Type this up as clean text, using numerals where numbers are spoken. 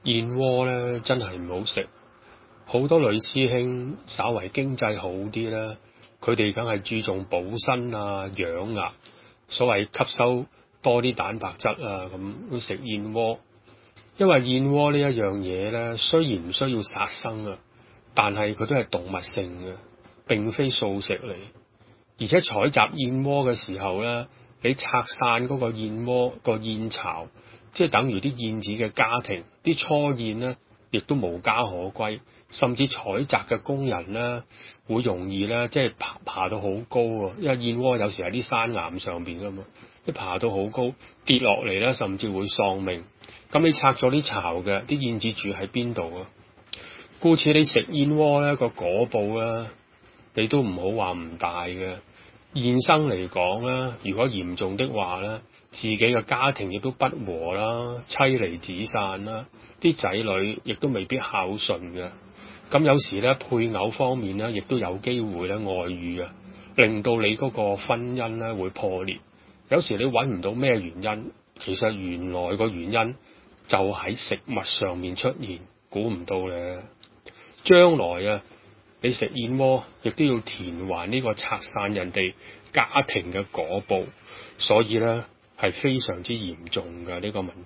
燕窩咧真係唔好食，好多女師兄稍為經濟好啲啦，佢哋梗係注重補身啊、養顏，所謂吸收多啲蛋白質啊，咁會食燕窩。因為燕窩呢一樣嘢咧，雖然唔需要殺生啊，但係佢都係動物性嘅，並非素食嚟。而且採集燕窩嘅時候咧，你拆散嗰個燕窩個燕巢，即係等於啲燕子嘅家庭，啲初燕咧，亦都無家可歸，甚至採集嘅工人咧，會容易咧，即係爬到好高啊！因為燕窩有時喺啲山岩上邊噶嘛，一爬到好高跌落嚟咧，甚至會喪命。咁你拆咗啲巢嘅，啲燕子住喺邊度啊？故此你食燕窩咧，個果報咧，你都唔好話唔大嘅。現生嚟講咧，如果嚴重的話咧，自己嘅家庭亦都不和啦，妻離子散啦，啲仔女亦都未必孝順嘅。咁有時咧，配偶方面咧，亦都有機會咧外遇啊，令到你嗰個婚姻咧會破裂。有時你揾唔到咩原因，其實原來個原因就喺食物上面出現，估唔到咧。將來啊，你食燕窩亦都要填還呢個拆散人哋家庭嘅果報，所以咧係非常之嚴重嘅呢個問題。